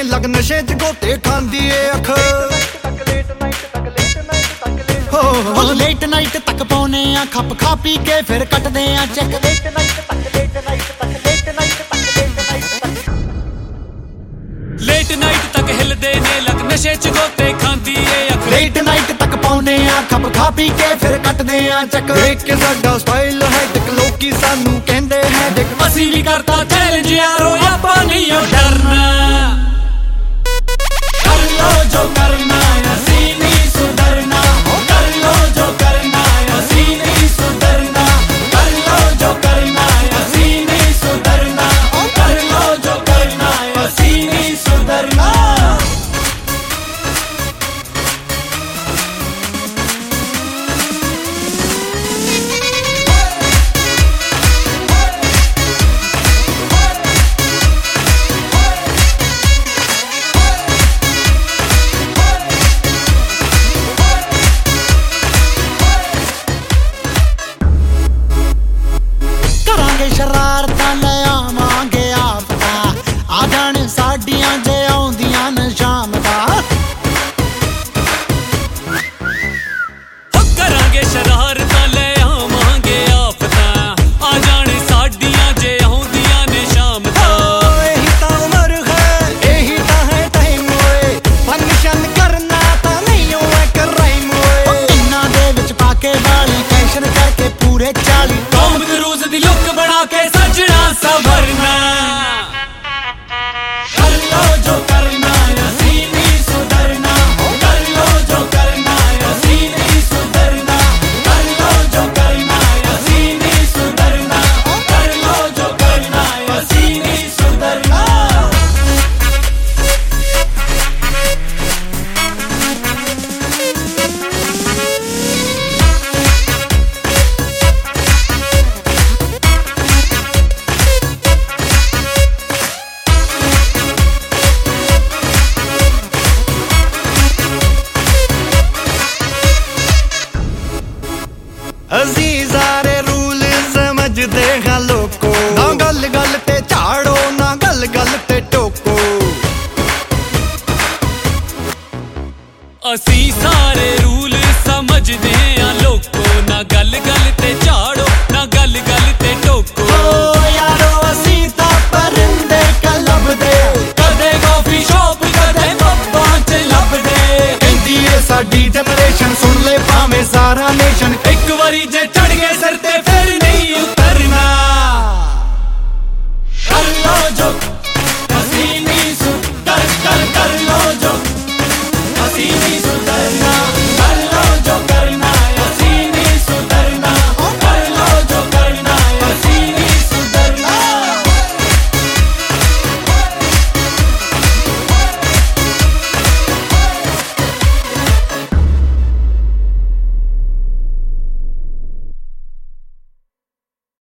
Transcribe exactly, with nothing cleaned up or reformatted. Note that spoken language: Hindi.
लग नशे च गोते खांदी ए अख। हो लेट नाइट तक पौने आ खप खा पी के फिर कटदे आ चेक। लेट नाइट तक हिलदे ने लग नशे च गोते खांदी ए अख। लेट नाइट तक पौने आ खप खा पी के फिर कटदे आ चक। देख के साडा स्टाइल है दिख लोकी सानू कहंदे है दिख। असी भी करता चैलेंज यारो आपां नहीं डरना। कर लो जो करना असी नहीं सुधरना। कर लो जो करना असी नहीं सुधरना। कर लो जो करना असी नहीं सुधरना। कर लो जो करना असी नहीं सुधरना। शरारतां ले आवांगे आपदा आ जाण साडियां जे आउंदियां न शाम दा। करांगे शरारतां ले आवांगे आपदा आ जाण साडियां जे आउंदियां न शाम दा। एही तां उमर है एही तां है टाइम ओए फंक्शन करना तां नहीं ओए कराइम ओए। इन्हां दे विच पाके वाली टेंशन करके पूरे चाली टॉम क्रूज दी लुक बना के सजना संवरना। कर लो जो करना असी नहीं सुधरना। कर लो जो करना असी नहीं सुधरना। कर लो जो करना असी नहीं सुधरना। कर लो जो करना असी नहीं सुधरना। असी सारे रूल समझदे हां लोको। ना गल गल ते झाड़ो ना गल गल ते टोको। असी सारे रूल समझदे आ लोको। ना गल गल ते झाड़ो ना गल गल ते टोको। ओ यारो असी तां परिंदे कलबदे कदे कॉफी शॉप कदे पब्बां च लभदे। कहंदी ए साडी जनरेशन सुन ले भावें सारा नेशन। एक बारी जे चढ़ गए सिर ते फिर नहीं उतरना। कर लो जो